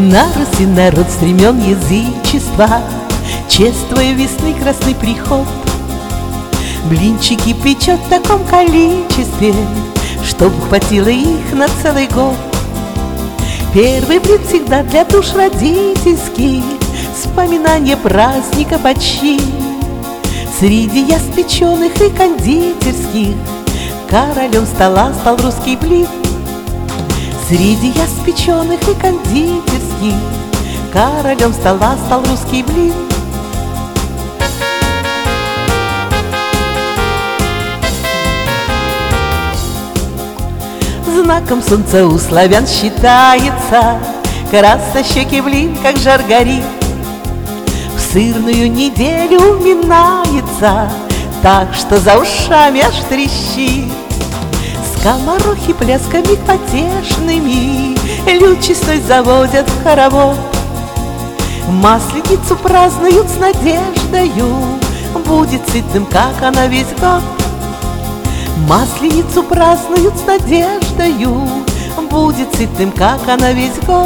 На Руси народ стремен язычества, чествуя весны красный приход. Блинчики печет в таком количестве, чтоб хватило их на целый год. Первый блин всегда для душ родительских, вспоминание праздника почти. Среди яств печеных и кондитерских королем стола стал русский блин. Среди яств печеных и кондитерских королем стола стал русский блин. Знаком солнца у славян считается краснощекий блин, как жар горит. В сырную неделю уминается, так что за ушами аж трещит. Скоморохи плясками потешными люд честной заводят в хоровод. Масленицу празднуют с надеждою, будет сытным, как она весь год. Масленицу празднуют с надеждою, будет сытным, как она весь год.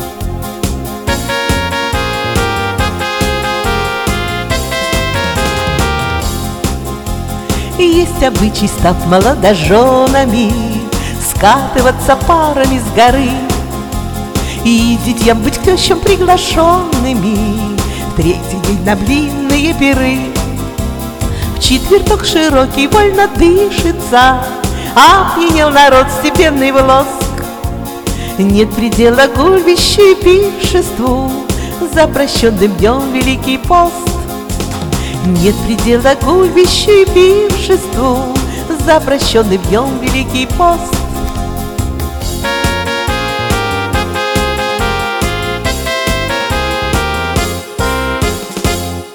Есть обычай, став молодоженами, скатываться парами с горы и детям быть к тещам приглашенными в третий день на блинные пиры. В четверток широкий вольно дышится, опьянел народ степенный в лоск. Нет предела гульбищу и пиршеству, за прощенным днем Великий пост. Нет предела гульбищу и пиршеству, за прощенным днем Великий пост.